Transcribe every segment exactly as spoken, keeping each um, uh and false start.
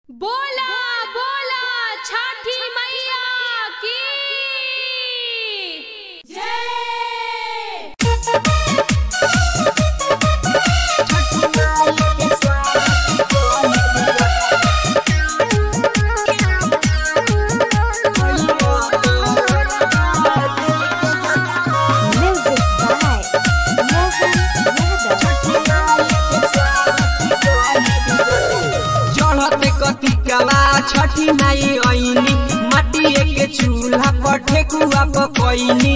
बोला बोला छठी मैया की जय। छठी माई आईनी माटी के चूल्हा पर ठेकुआ पकईनी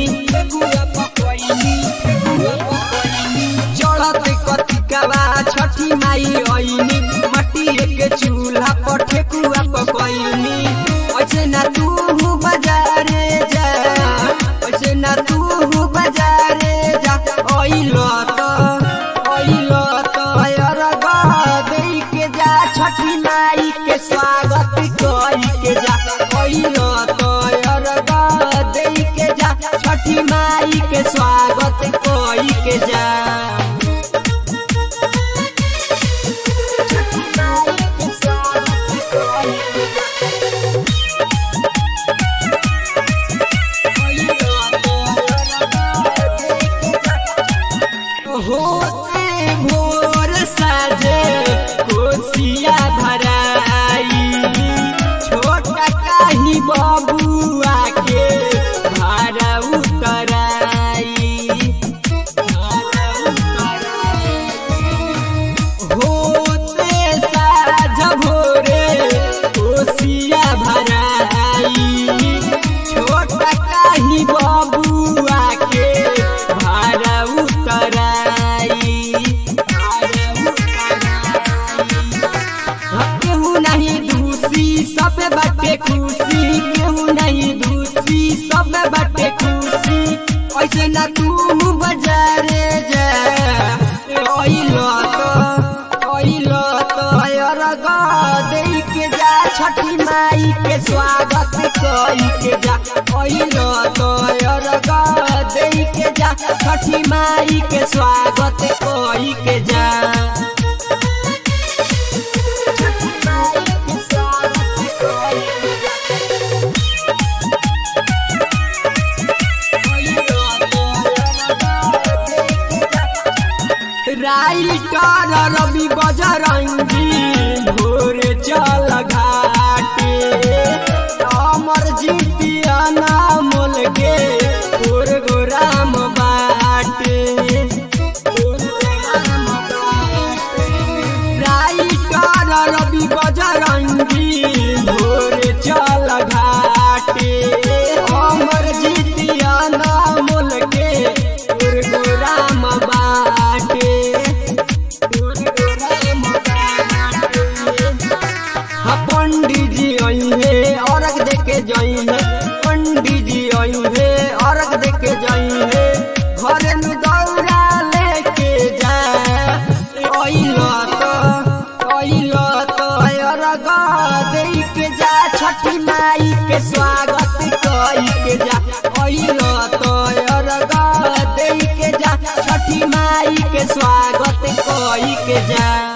चढ़ते कतिकावा छठी माई आईनी माटी के चूल्हा पर ठेकुआ पकईनी। ऐसे ना तू बाजारे जा, ऐसे ना तू बाजारे जा, ओइलो तो ओइलो तो अरगा देई के जा छठी माई के स्वागत के जा, ओइलो तो अरगा देई के जा छठी माई के स्वागत कोई के जा। होते भोर साजे कोसिया भराई, छोटा काही बबुआ के भाड़ा उतराई। होते साज भोरे कोसिया भराई, छोटा काही बबुआ के भाड़ा उतराई। केहू नहीं दूसी सब बाटे खुशी, केहू नहीं दूसी सब बाटे खुशी। ऐसे ना तू बाजारे जा, ओइलो तो ओइलो तो अरगा देई के जा छठी माई के स्वागत कोई के जा, ओइलो तो अरगा देई के जा छठी माई के स्वागत कोई के जा। राइटर रवि बजरंगी भोरे चल घाटे, अमर जीतिया नामल के गोराम बाटे। राइटर रवि बजरंगी भोरे चल घाटे, अमर जीतिया नामल के गोराम बाटे। पंडित जी आई है अर्घ देके जाई है, पंडित जी आई है अर्घ देके जाई है, घर में दौड़ा लेके जा। ओइलो तो ओइलो तो अर्घ देई के जा छठी माई के स्वागत कोई के जा, ओइलो तो अर्घ देई के जा छठी माई के स्वागत कोई के जा।